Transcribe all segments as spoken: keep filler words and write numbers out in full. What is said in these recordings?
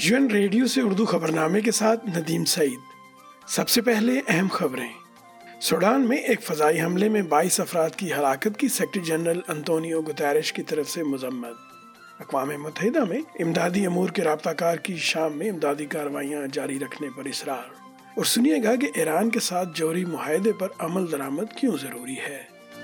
You N radio سے اردو خبرنامے کے ساتھ ندیم سعید۔ سب سے پہلے اہم خبریں۔ سوڈان میں ایک فضائی حملے میں بائیس افراد کی ہلاکت کی سیکرٹری جنرل انطونیو گتیرش کی طرف سے مذمت۔ اقوام متحدہ میں امدادی امور کے رابطہ کار کی شام میں امدادی کارروائیاں جاری رکھنے پر اصرار۔ اور سنیے گا کہ ایران کے ساتھ جوہری معاہدے پر عمل درآمد کیوں ضروری ہے۔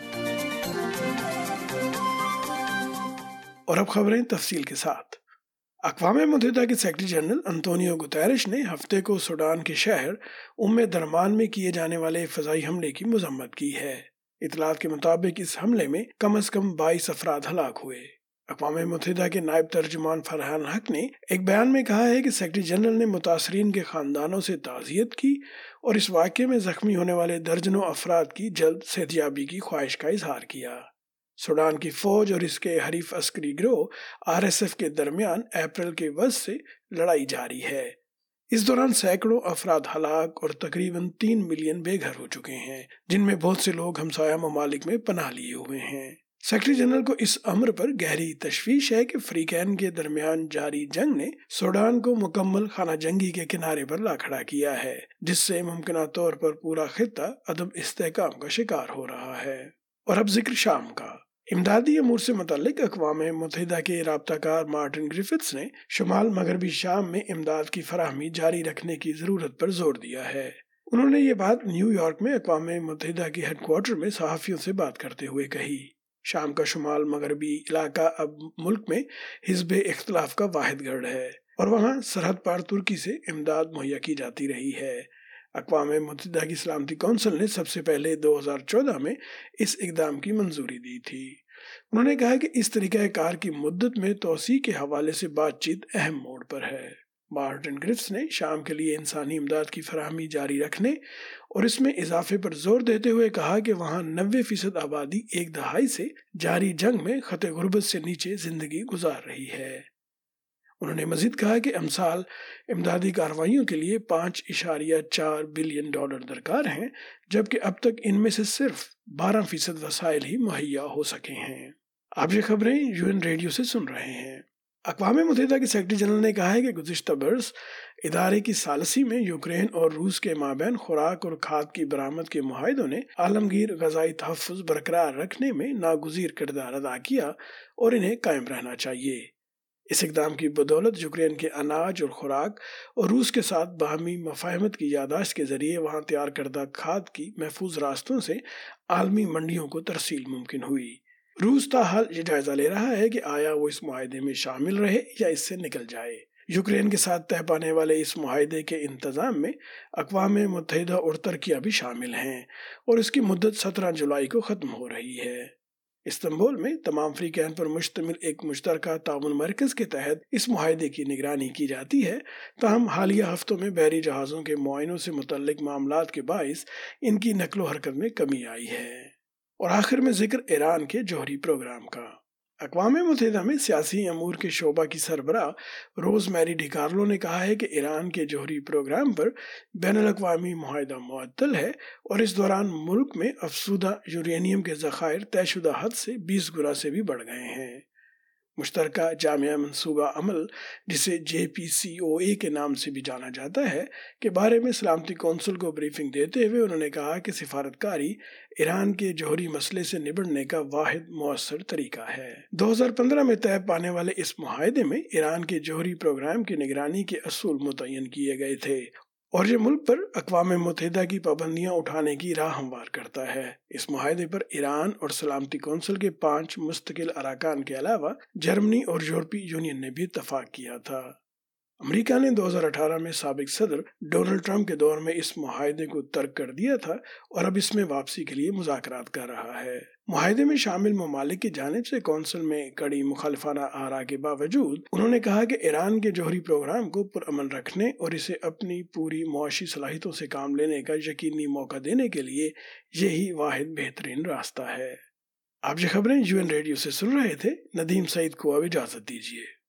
اور اب خبریں تفصیل کے ساتھ۔ اقوام متحدہ کے سیکرٹری جنرل انطونیو گتیرش نے ہفتے کو سوڈان کے شہر ام درمان میں کیے جانے والے فضائی حملے کی مذمت کی ہے۔ اطلاعات کے مطابق اس حملے میں کم از کم بائیس افراد ہلاک ہوئے۔ اقوام متحدہ کے نائب ترجمان فرحان حق نے ایک بیان میں کہا ہے کہ سیکرٹری جنرل نے متاثرین کے خاندانوں سے تعزیت کی اور اس واقعے میں زخمی ہونے والے درجنوں افراد کی جلد صحتیابی کی خواہش کا اظہار کیا۔ سوڈان کی فوج اور اس کے حریف عسکری گروہ آر ایس ایف کے درمیان اپریل کے وسط سے لڑائی جاری ہے۔ اس دوران سینکڑوں افراد ہلاک اور تقریباً تین ملین بے گھر ہو چکے ہیں، جن میں بہت سے لوگ ہمسایہ ممالک میں پناہ لیے ہوئے ہیں۔ سیکرٹری جنرل کو اس امر پر گہری تشویش ہے کہ فریقین کے درمیان جاری جنگ نے سوڈان کو مکمل خانہ جنگی کے کنارے پر لا کھڑا کیا ہے، جس سے ممکنہ طور پر پورا خطہ عدم استحکام کا شکار ہو رہا ہے۔ اور اب ذکر شام کا۔ امدادی امور سے متعلق اقوام متحدہ کے رابطہ کار مارٹن گرفٹس نے شمال مغربی شام میں امداد کی فراہمی جاری رکھنے کی ضرورت پر زور دیا ہے۔ انہوں نے یہ بات نیو یارک میں اقوام متحدہ کے ہیڈ کوارٹر میں صحافیوں سے بات کرتے ہوئے کہی۔ شام کا شمال مغربی علاقہ اب ملک میں حزب اختلاف کا واحد گڑھ ہے اور وہاں سرحد پار ترکی سے امداد مہیا کی جاتی رہی ہے۔ اقوام متحدہ کی سلامتی کونسل نے سب سے پہلے دو ہزار چودہ میں اس اقدام کی منظوری دی تھی۔ انہوں نے کہا کہ اس طریقہ کار کی مدت میں توسیع کے حوالے سے بات چیت اہم موڑ پر ہے۔ مارٹن گرفٹس نے شام کے لیے انسانی امداد کی فراہمی جاری رکھنے اور اس میں اضافے پر زور دیتے ہوئے کہا کہ وہاں نوے فیصد آبادی ایک دہائی سے جاری جنگ میں خط غربت سے نیچے زندگی گزار رہی ہے۔ انہوں نے مزید کہا کہ امسال امدادی کارروائیوں کے لیے پانچ اشاریہ چار بلین ڈالر درکار ہیں، جبکہ اب تک ان میں سے صرف بارہ فیصد وسائل ہی مہیا ہو سکے ہیں۔ آپ یہ خبریں یو این ریڈیو سے سن رہے ہیں۔ اقوام متحدہ کے سیکرٹری جنرل نے کہا ہے کہ گزشتہ برس ادارے کی ثالثی میں یوکرین اور روس کے مابین خوراک اور کھاد کی برآمد کے معاہدوں نے عالمگیر غذائی تحفظ برقرار رکھنے میں ناگزیر کردار ادا کیا اور انہیں قائم رہنا چاہیے۔ اس اقدام کی بدولت یوکرین کے اناج اور خوراک اور روس کے ساتھ باہمی مفاہمت کی یادداشت کے ذریعے وہاں تیار کردہ کھاد کی محفوظ راستوں سے عالمی منڈیوں کو ترسیل ممکن ہوئی۔ روس تاحال یہ جائزہ لے رہا ہے کہ آیا وہ اس معاہدے میں شامل رہے یا اس سے نکل جائے۔ یوکرین کے ساتھ طے پانے والے اس معاہدے کے انتظام میں اقوام متحدہ اور ترکیہ بھی شامل ہیں اور اس کی مدت سترہ جولائی کو ختم ہو رہی ہے۔ استنبول میں تمام فریقین پر مشتمل ایک مشترکہ تعاون مرکز کے تحت اس معاہدے کی نگرانی کی جاتی ہے، تاہم حالیہ ہفتوں میں بحری جہازوں کے معائنوں سے متعلق معاملات کے باعث ان کی نقل و حرکت میں کمی آئی ہے۔ اور آخر میں ذکر ایران کے جوہری پروگرام کا۔ اقوام متحدہ میں سیاسی امور کے شعبہ کی سربراہ روز میری ڈی کارلو نے کہا ہے کہ ایران کے جوہری پروگرام پر بین الاقوامی معاہدہ معطل ہے اور اس دوران ملک میں افزودہ یورینیم کے ذخائر طے شدہ حد سے بیس گنا سے بھی بڑھ گئے ہیں۔ مشترکہ جامعہ منصوبہ عمل، جسے جے پی سی او اے کے نام سے بھی جانا جاتا ہے، کے بارے میں سلامتی کونسل کو بریفنگ دیتے ہوئے انہوں نے کہا کہ سفارتکاری ایران کے جوہری مسئلے سے نبڑنے کا واحد مؤثر طریقہ ہے۔ دو ہزار پندرہ میں طے پانے والے اس معاہدے میں ایران کے جوہری پروگرام کی نگرانی کے اصول متعین کیے گئے تھے اور یہ ملک پر اقوام متحدہ کی پابندیاں اٹھانے کی راہ ہموار کرتا ہے۔ اس معاہدے پر ایران اور سلامتی کونسل کے پانچ مستقل اراکین کے علاوہ جرمنی اور یورپی یونین نے بھی اتفاق کیا تھا۔ امریکہ نے دو ہزار اٹھارہ میں سابق صدر ڈونلڈ ٹرمپ کے دور میں اس معاہدے کو ترک کر دیا تھا اور اب اس میں واپسی کے لیے مذاکرات کر رہا ہے۔ معاہدے میں شامل ممالک کی جانب سے کونسل میں کڑی مخالفانہ آراء کے باوجود انہوں نے کہا کہ ایران کے جوہری پروگرام کو پرامن رکھنے اور اسے اپنی پوری معاشی صلاحیتوں سے کام لینے کا یقینی موقع دینے کے لیے یہی واحد بہترین راستہ ہے۔ آپ یہ خبریں یو این ریڈیو سے سن رہے تھے۔ ندیم سعید کو اب اجازت دیجیے۔